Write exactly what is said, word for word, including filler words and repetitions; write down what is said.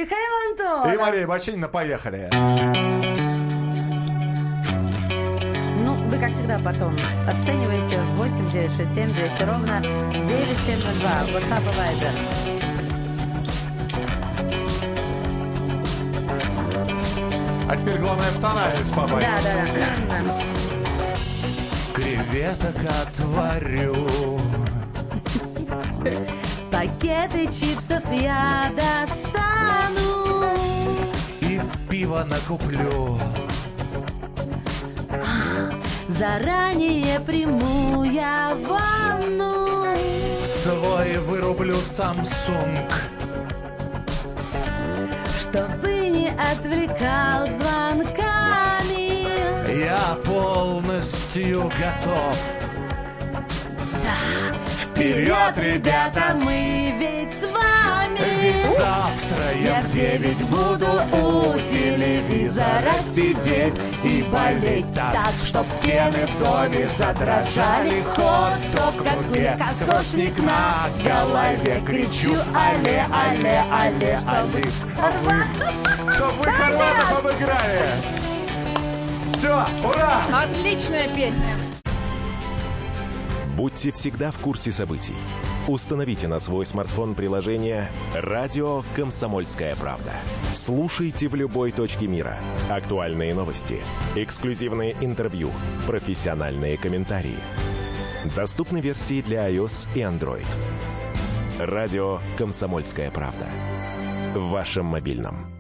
Михаил Антонов. И Мария Бачинина. Поехали. Ну, вы, как всегда, потом оцениваете восемь девятьсот шестьдесят семь двести ровно девять семь ноль два. WhatsApp и Viber. А теперь главное в тональность попасть. Да, да, да. Креветок отварю. Пакеты чипсов я достану. И пиво накуплю. Заранее приму я ванну. Свой вырублю Samsung. Чтобы не отвлекал звонками. Я полностью готов. Да, вперед, ребята, мы ведь с вами. Ведь завтра я в девять буду у телевизора сидеть и болеть так, чтоб стены в доме задрожали. Хот-дог, как кокошник на голове. Кричу але, але, але, але. Чтоб вы хорватов обыграли. Все, ура! Отличная песня. Будьте всегда в курсе событий. Установите на свой смартфон приложение «Радио Комсомольская правда». Слушайте в любой точке мира. Актуальные новости, эксклюзивные интервью, профессиональные комментарии. Доступны версии для iOS и Android. «Радио Комсомольская правда». В вашем мобильном.